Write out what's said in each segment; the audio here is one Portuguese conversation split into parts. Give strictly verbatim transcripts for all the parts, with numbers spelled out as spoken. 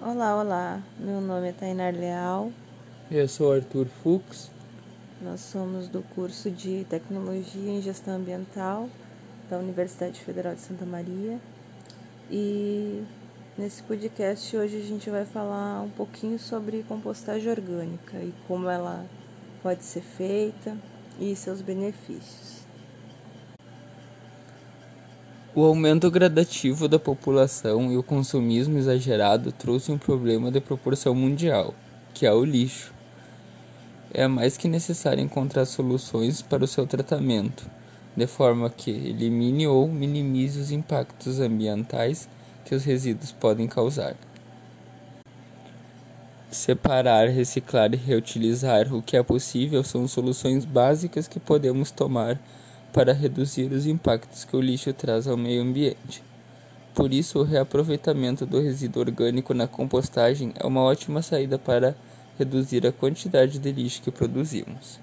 Olá, olá, meu nome é Tainar Leal. Eu sou Arthur Fux. Nós somos do curso de Tecnologia em Gestão Ambiental da Universidade Federal de Santa Maria. E nesse podcast hoje a gente vai falar um pouquinho sobre compostagem orgânica e como ela pode ser feita e seus benefícios. O aumento gradativo da população e o consumismo exagerado trouxe um problema de proporção mundial, que é o lixo. É mais que necessário encontrar soluções para o seu tratamento, de forma que elimine ou minimize os impactos ambientais que os resíduos podem causar. Separar, reciclar e reutilizar o que é possível são soluções básicas que podemos tomar para reduzir os impactos que o lixo traz ao meio ambiente. Por isso, o reaproveitamento do resíduo orgânico na compostagem é uma ótima saída para reduzir a quantidade de lixo que produzimos.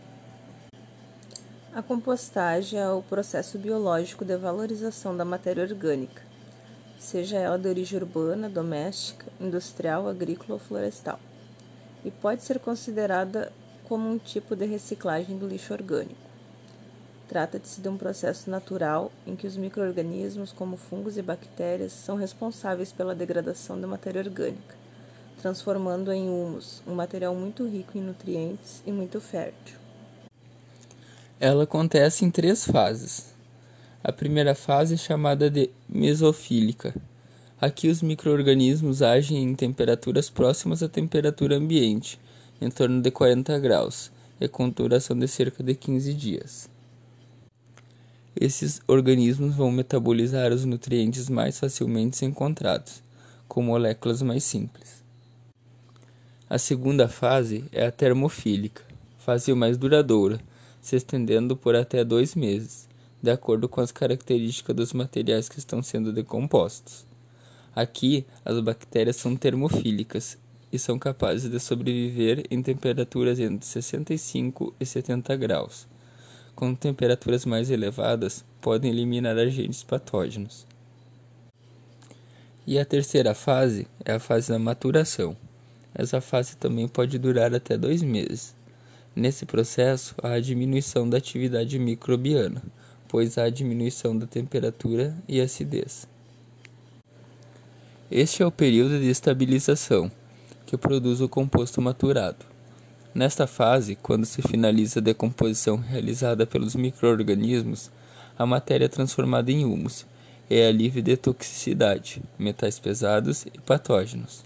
A compostagem é o processo biológico de valorização da matéria orgânica, seja ela de origem urbana, doméstica, industrial, agrícola ou florestal, e pode ser considerada como um tipo de reciclagem do lixo orgânico. Trata-se de um processo natural em que os micro-organismos, como fungos e bactérias, são responsáveis pela degradação da matéria orgânica, transformando-a em humus, um material muito rico em nutrientes e muito fértil. Ela acontece em três fases. A primeira fase é chamada de mesofílica. Aqui os micro-organismos agem em temperaturas próximas à temperatura ambiente, em torno de quarenta graus, e com duração de cerca de quinze dias. Esses organismos vão metabolizar os nutrientes mais facilmente encontrados, com moléculas mais simples. A segunda fase é a termofílica, fase mais duradoura, se estendendo por até dois meses, de acordo com as características dos materiais que estão sendo decompostos. Aqui, as bactérias são termofílicas e são capazes de sobreviver em temperaturas entre sessenta e cinco e setenta graus. Com temperaturas mais elevadas, podem eliminar agentes patógenos. E a terceira fase é a fase da maturação. Essa fase também pode durar até dois meses. Nesse processo, há a diminuição da atividade microbiana, pois há a diminuição da temperatura e acidez. Este é o período de estabilização, que produz o composto maturado. Nesta fase, quando se finaliza a decomposição realizada pelos micro-organismos, a matéria é transformada em humus e é livre de toxicidade, metais pesados e patógenos.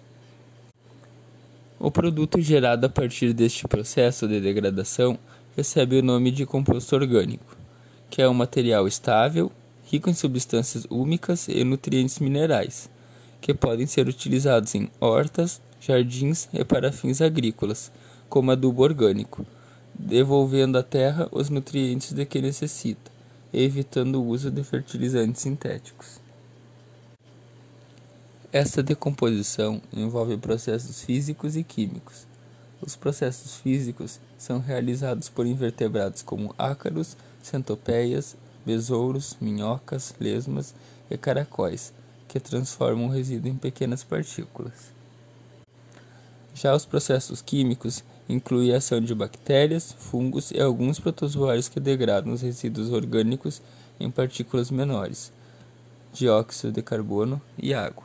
O produto gerado a partir deste processo de degradação recebe o nome de composto orgânico, que é um material estável, rico em substâncias úmicas e nutrientes minerais, que podem ser utilizados em hortas, jardins e para fins agrícolas, como adubo orgânico, devolvendo à terra os nutrientes de que necessita, e evitando o uso de fertilizantes sintéticos. Esta decomposição envolve processos físicos e químicos. Os processos físicos são realizados por invertebrados como ácaros, centopeias, besouros, minhocas, lesmas e caracóis, que transformam o resíduo em pequenas partículas. Já os processos químicos incluem a ação de bactérias, fungos e alguns protozoários que degradam os resíduos orgânicos em partículas menores, dióxido de carbono e água.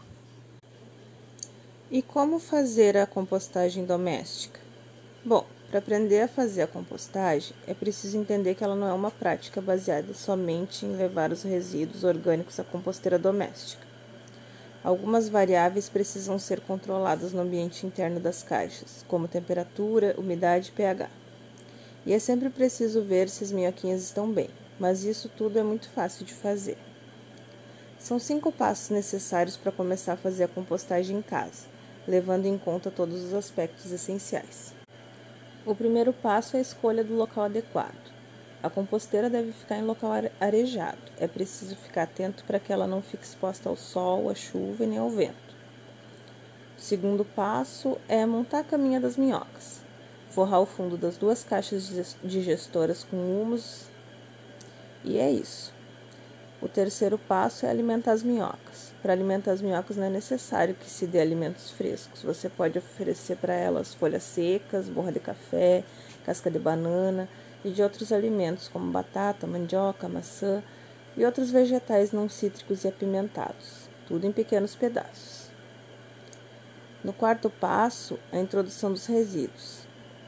E como fazer a compostagem doméstica? Bom, para aprender a fazer a compostagem, é preciso entender que ela não é uma prática baseada somente em levar os resíduos orgânicos à composteira doméstica. Algumas variáveis precisam ser controladas no ambiente interno das caixas, como temperatura, umidade e pH. E é sempre preciso ver se as minhoquinhas estão bem, mas isso tudo é muito fácil de fazer. São cinco passos necessários para começar a fazer a compostagem em casa, levando em conta todos os aspectos essenciais. O primeiro passo é a escolha do local adequado. A composteira deve ficar em local arejado. É preciso ficar atento para que ela não fique exposta ao sol, à chuva e nem ao vento. O segundo passo é montar a caminha das minhocas. Forrar o fundo das duas caixas digestoras com humus. E é isso. O terceiro passo é alimentar as minhocas. para alimentar as minhocas não é necessário que se dê alimentos frescos. Você pode oferecer para elas folhas secas, borra de café, casca de banana e de outros alimentos como batata, mandioca, maçã e outros vegetais não cítricos e apimentados, tudo em pequenos pedaços. No quarto passo, a introdução dos resíduos.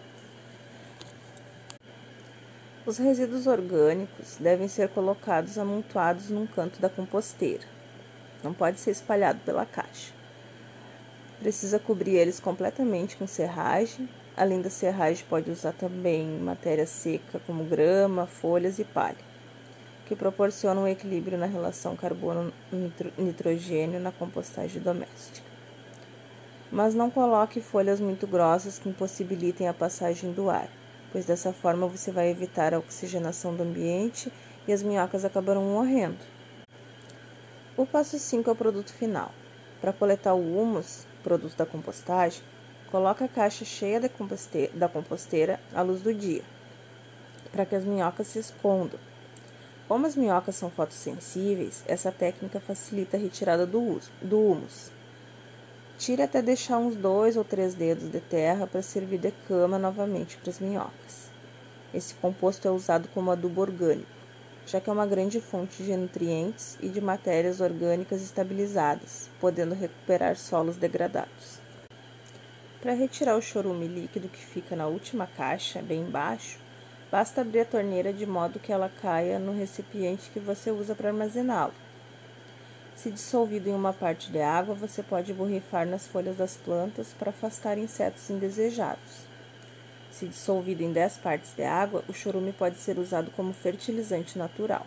Os resíduos orgânicos devem ser colocados amontoados num canto da composteira. Não pode ser espalhado pela caixa. Precisa cobrir eles completamente com serragem. Além da serragem, pode usar também matéria seca como grama, folhas e palha, que proporcionam um equilíbrio na relação carbono-nitrogênio na compostagem doméstica. Mas não coloque folhas muito grossas que impossibilitem a passagem do ar, pois dessa forma você vai evitar a oxigenação do ambiente e as minhocas acabarão morrendo. O passo cinco é o produto final. Para coletar o humus, produto da compostagem, coloque a caixa cheia da composteira, da composteira à luz do dia, para que as minhocas se escondam. Como as minhocas são fotossensíveis, essa técnica facilita a retirada do, uso, do humus. Tire até deixar uns dois ou três dedos de terra para servir de cama novamente para as minhocas. Esse composto é usado como adubo orgânico, já que é uma grande fonte de nutrientes e de matérias orgânicas estabilizadas, podendo recuperar solos degradados. Para retirar o chorume líquido que fica na última caixa, bem embaixo, basta abrir a torneira de modo que ela caia no recipiente que você usa para armazená-lo. Se dissolvido em uma parte de água, você pode borrifar nas folhas das plantas para afastar insetos indesejados. Se dissolvido em dez partes de água, o chorume pode ser usado como fertilizante natural.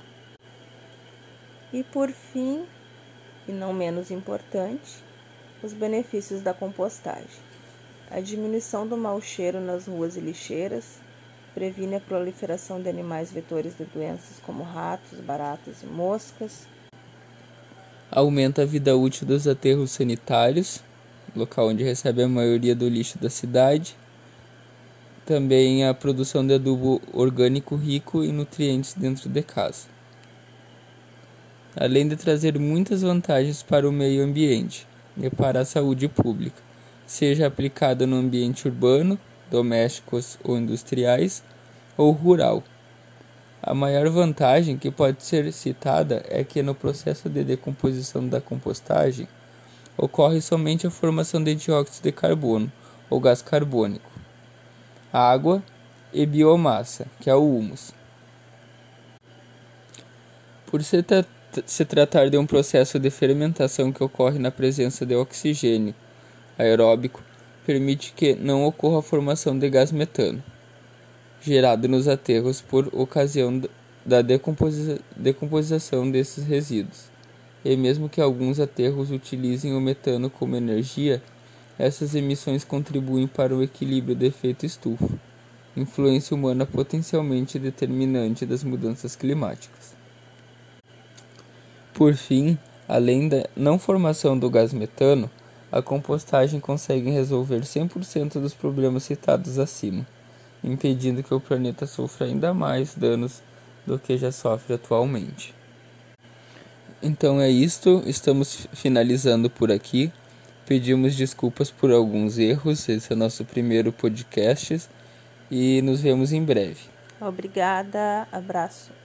E por fim, e não menos importante, os benefícios da compostagem. A diminuição do mau cheiro nas ruas e lixeiras, previne a proliferação de animais vetores de doenças como ratos, baratas e moscas. Aumenta a vida útil dos aterros sanitários, local onde recebe a maioria do lixo da cidade. Também a produção de adubo orgânico rico em nutrientes dentro de casa. Além de trazer muitas vantagens para o meio ambiente e para a saúde pública, seja aplicada no ambiente urbano, domésticos ou industriais, ou rural. A maior vantagem que pode ser citada é que no processo de decomposição da compostagem ocorre somente a formação de dióxido de carbono ou gás carbônico, água e biomassa, que é o humus. Por se, tra- se tratar de um processo de fermentação que ocorre na presença de oxigênio aeróbico, permite que não ocorra a formação de gás metano, gerado nos aterros por ocasião da decomposi- decomposição desses resíduos. E mesmo que alguns aterros utilizem o metano como energia, essas emissões contribuem para o equilíbrio do efeito estufa, influência humana potencialmente determinante das mudanças climáticas. Por fim, além da não formação do gás metano, a compostagem consegue resolver cem por cento dos problemas citados acima, impedindo que o planeta sofra ainda mais danos do que já sofre atualmente. Então é isto, estamos finalizando por aqui. Pedimos desculpas por alguns erros, esse é o nosso primeiro podcast e nos vemos em breve. Obrigada, abraço.